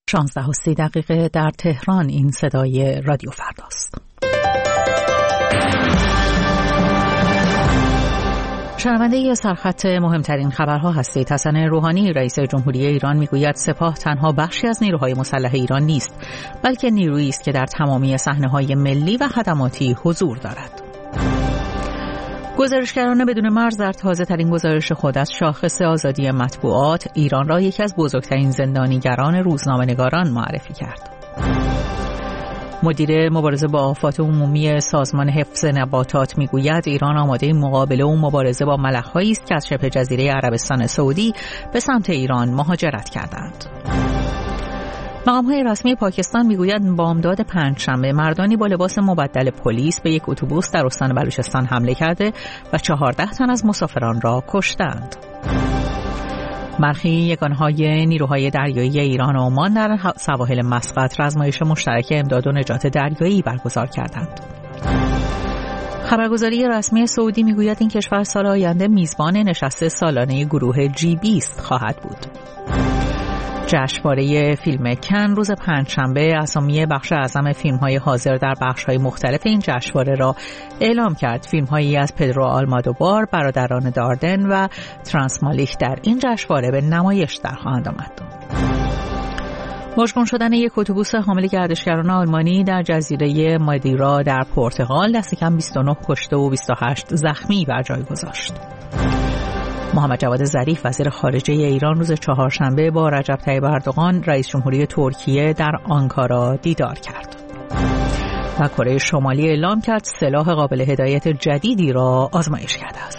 16:30 در تهران. این صدای رادیو فرداست. شنونده سرخط مهمترین خبرها هستید. حسن روحانی رئیس جمهوری ایران میگوید سپاه تنها بخشی از نیروهای مسلح ایران نیست، بلکه نیرویی است که در تمامی صحنه‌های ملی و خدماتی حضور دارد. گزارشگران بدون مرز در تازه‌ترین گزارش خود از شاخص آزادی مطبوعات ایران را یکی از بزرگترین زندانیگران روزنامه‌نگاران معرفی کرد. مدیر مبارزه با آفات عمومی سازمان حفظ نباتات میگوید ایران آماده مقابله و مبارزه با ملخ‌هایی است که از شبه جزیره عربستان سعودی به سمت ایران مهاجرت کردند. مقام‌های رسمی پاکستان میگویند بامداد پنجشنبه مردانی با لباس مبدل پلیس به یک اتوبوس در استان بلوچستان حمله کرده و 14 تن از مسافران را کشتند. برخی یگانهای نیروهای دریایی ایران و عمان در سواحل مسقط رزمایش مشترک امداد و نجات دریایی برگزار کردند. خبرگزاری رسمی سعودی میگوید این کشور سال آینده میزبان نشست سالانه گروه G20 خواهد بود. جشنواره فیلم کن روز پنجشنبه اسامی بخش اعظم فیلم‌های حاضر در بخش‌های مختلف این جشنواره را اعلام کرد. فیلم‌هایی از پدرو آلمادوبار، برادران داردن و ترانسمالیک در این جشنواره به نمایش در خواهند آمد. مشگون شدن یک اتوبوس حامل گردشگران آلمانی در جزیره مادیرا در پرتغال دست کم 29 کشته و 28 زخمی بر جای گذاشت. محمد جواد ظریف وزیر خارجه ایران روز چهارشنبه با رجب طیب اردوغان رئیس جمهوری ترکیه در آنکارا دیدار کرد. و کره شمالی اعلام کرد سلاح قابل هدایت جدیدی را آزمایش کرده است.